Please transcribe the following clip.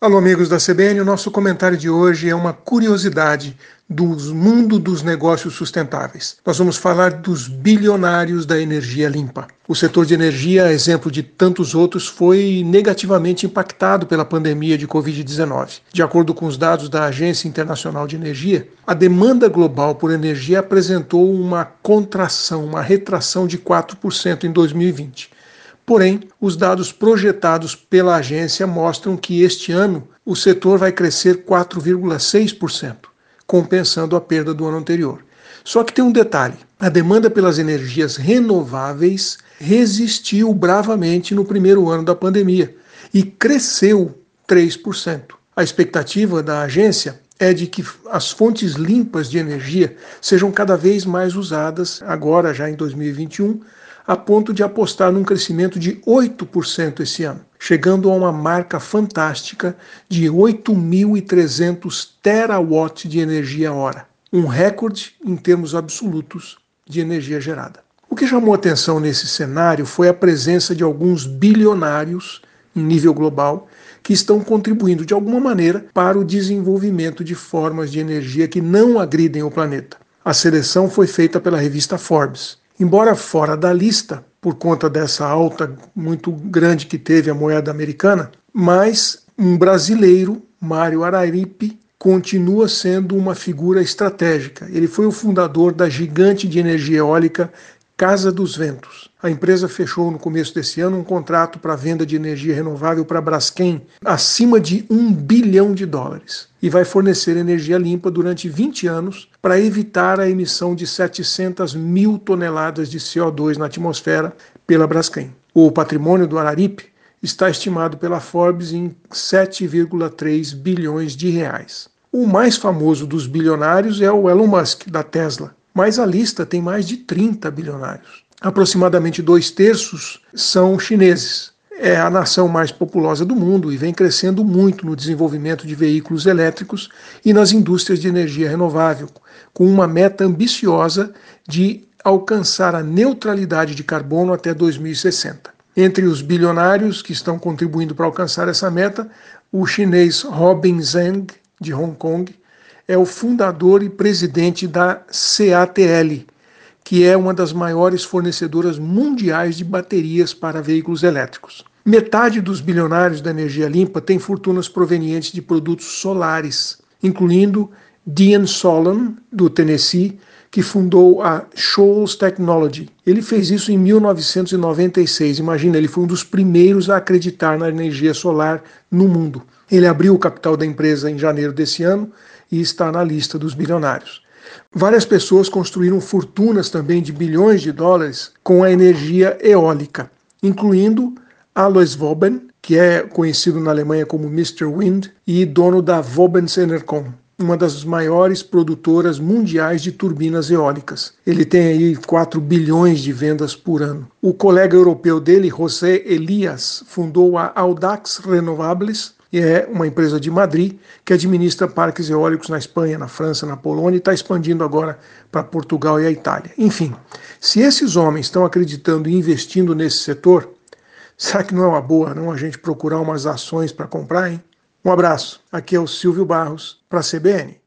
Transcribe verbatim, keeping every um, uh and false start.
Alô, amigos da C B N, o nosso comentário de hoje é uma curiosidade do mundo dos negócios sustentáveis. Nós vamos falar dos bilionários da energia limpa. O setor de energia, exemplo de tantos outros, foi negativamente impactado pela pandemia de covid dezenove. De acordo com os dados da Agência Internacional de Energia, a demanda global por energia apresentou uma contração, uma retração de quatro por cento em dois mil e vinte. Porém, os dados projetados pela agência mostram que este ano o setor vai crescer quatro vírgula seis por cento, compensando a perda do ano anterior. Só que tem um detalhe: a demanda pelas energias renováveis resistiu bravamente no primeiro ano da pandemia e cresceu três por cento. A expectativa da agência é de que as fontes limpas de energia sejam cada vez mais usadas, agora já em dois mil e vinte e um, a ponto de apostar num crescimento de oito por cento esse ano, chegando a uma marca fantástica de oito mil e trezentos terawatts de energia hora, um recorde em termos absolutos de energia gerada. O que chamou atenção nesse cenário foi a presença de alguns bilionários em nível global que estão contribuindo de alguma maneira para o desenvolvimento de formas de energia que não agridem o planeta. A seleção foi feita pela revista Forbes. Embora fora da lista, por conta dessa alta muito grande que teve a moeda americana, mas um brasileiro, Mário Araripe, continua sendo uma figura estratégica. Ele foi o fundador da gigante de energia eólica Casa dos Ventos. A empresa fechou no começo desse ano um contrato para venda de energia renovável para a Braskem acima de um bilhão de dólares e vai fornecer energia limpa durante vinte anos para evitar a emissão de setecentas mil toneladas de C O dois na atmosfera pela Braskem. O patrimônio do Araripe está estimado pela Forbes em sete vírgula três bilhões de reais. O mais famoso dos bilionários é o Elon Musk, da Tesla, mas a lista tem mais de trinta bilionários. Aproximadamente dois terços são chineses. É a nação mais populosa do mundo e vem crescendo muito no desenvolvimento de veículos elétricos e nas indústrias de energia renovável, com uma meta ambiciosa de alcançar a neutralidade de carbono até dois mil e sessenta. Entre os bilionários que estão contribuindo para alcançar essa meta, o chinês Robin Zeng, de Hong Kong, é o fundador e presidente da C A T L, que é uma das maiores fornecedoras mundiais de baterias para veículos elétricos. Metade dos bilionários da energia limpa tem fortunas provenientes de produtos solares, incluindo Dean Solon, do Tennessee, que fundou a Shoals Technology. Ele fez isso em mil novecentos e noventa e seis. Imagina, ele foi um dos primeiros a acreditar na energia solar no mundo. Ele abriu o capital da empresa em janeiro desse ano e está na lista dos bilionários. Várias pessoas construíram fortunas também de bilhões de dólares com a energia eólica, incluindo Alois Woben, que é conhecido na Alemanha como mister Wind e dono da Wobens Enercon, uma das maiores produtoras mundiais de turbinas eólicas. Ele tem aí quatro bilhões de vendas por ano. O colega europeu dele, José Elias, fundou a Audax Renovables, e é uma empresa de Madrid que administra parques eólicos na Espanha, na França, na Polônia e está expandindo agora para Portugal e a Itália. Enfim, se esses homens estão acreditando e investindo nesse setor, será que não é uma boa não a gente procurar umas ações para comprar, hein? Um abraço, aqui é o Silvio Barros para a C B N.